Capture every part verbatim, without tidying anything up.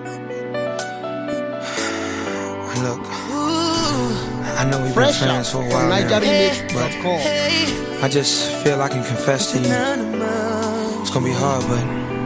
Look, I know we've been friends for a while now, but I just feel I can confess to you. It's gonna be hard, but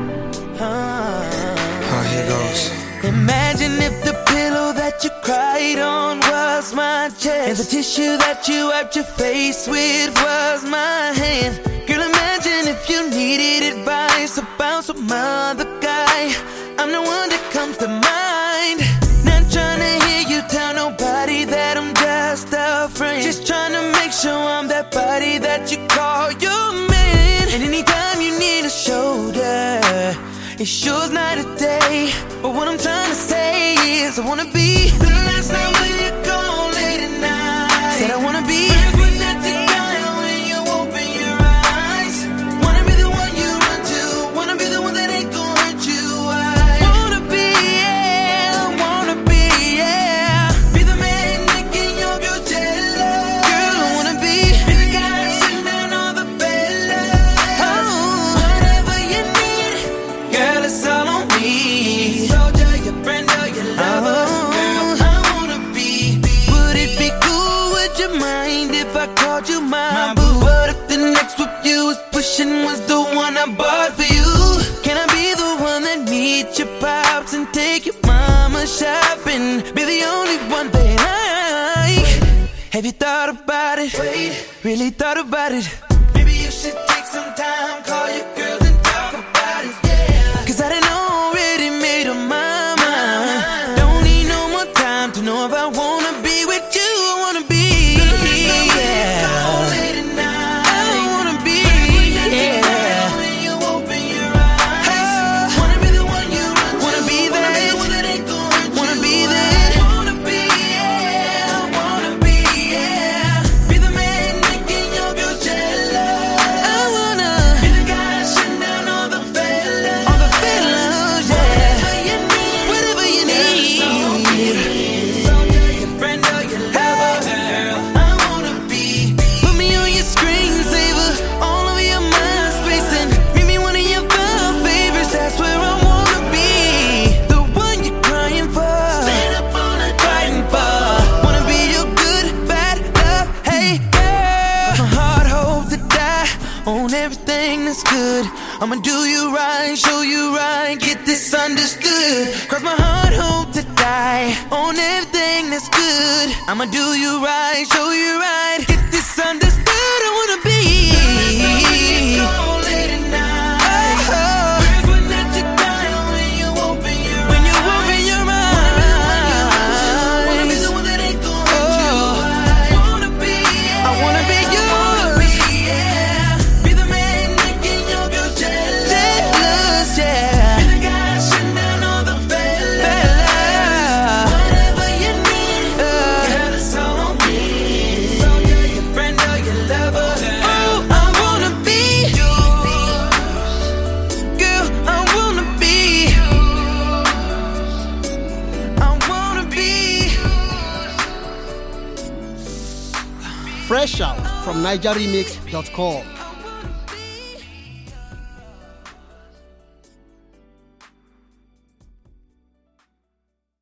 uh, here goes. Imagine if the pillow that you cried on was my chest, and the tissue that you wiped your face with was my hand. Girl, imagine if you needed advice about some other guy. I'm the one that comes to mind. Not trying to hear you tell nobody that I'm just a friend, just trying to make sure I'm that body that you call your man. And anytime you need a shoulder, it's yours night or day. But what I'm trying to say is I wanna be the last night when you're gone late at night. Said I wanna be friends with that guy when you open your eyes. Wanna be the one you run to, wanna be the one that ain't gonna hurt you. I wanna be, yeah, wanna be, yeah. Be the man making your girl jealous. Girl, I wanna be, be the guy sitting down all the fellas. Oh, whatever you need, girl, it's all on me. Soldier, your friend or your lover, girl, I wanna be. Would it be cool, would you mind if I called you my boo? What if the next whip you was pushing was the one I bought for you? Can I be the one that meets your pops and take your mama shopping? Be the only one that I. Have you thought about it? Wait, really thought about it? Maybe you should take some time, call your girls and talk about it, yeah. Cause I didn't already made up my mind. Don't need no more time to know if I wanna be with you. I wanna be, yeah. I wanna be, yeah. Wanna be the one you run to, wanna be that, wanna be that. Wanna be, yeah, wanna be, yeah. Be the man making your girl jealous. I wanna be the guy shutting down all the fellas, all the fellas, yeah. Whatever you need, soldier, your friend or your lover, girl, I wanna be. Put me on your screensaver, all over your mind space, and make me one of your five favorites. That's where I wanna be. The one you're crying for, stand up on it, fighting for. Wanna be your good, bad love, hey girl. My heart hopes to die on everything that's good. I'ma do you right, show you right, get this understood. Cause my heart hopes to die on everything that's good. I'ma do you right, show you right, get this understood. I wanna be. When you open your mind, I wanna be yours. Be the man making your girl jealous, yeah. Be the guy shutting down all the fellas. Whatever you need, girl, it's all on me. Soldier, your friend or your lover, oh, I wanna be girl, I wanna be, I wanna be. Fresh out from niger remix dot com.